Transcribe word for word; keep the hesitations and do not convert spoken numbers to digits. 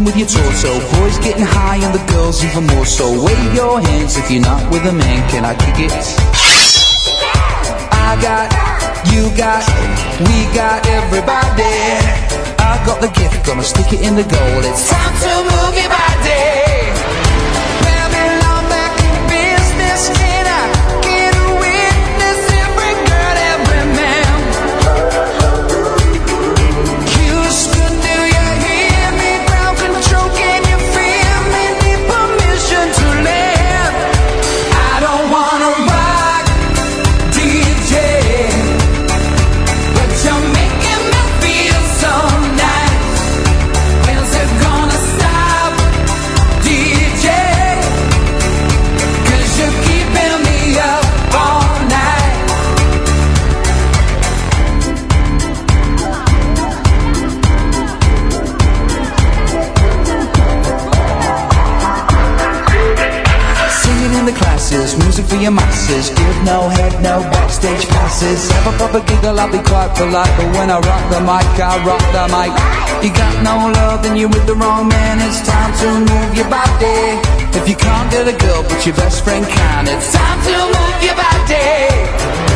with your torso. Boys getting high and the girls even more so. Wave your hands if you're not with a man. Can I kick it? I got, you got, we got everybody. I got the gift, gonna stick it in the goal. It's time to move your body. Babylon back in business. Can I get a witness? Every girl, every man. Houston, do you hear me? Ground control, can you feel me? Need permission to land. I don't wanna rock, D J, but you're making me feel so nice. When's it gonna stop, D J? 'Cause you're keeping me up all night. Singing in the classes, music for your masses. Give no head, no backstage passes. Have a proper giggle, I'll be quite polite. But when I rock the mic, I rock the mic. You got no love, then you're with the wrong man. It's time to move your body. If you can't get a girl, but your best friend can. It's time to move your body.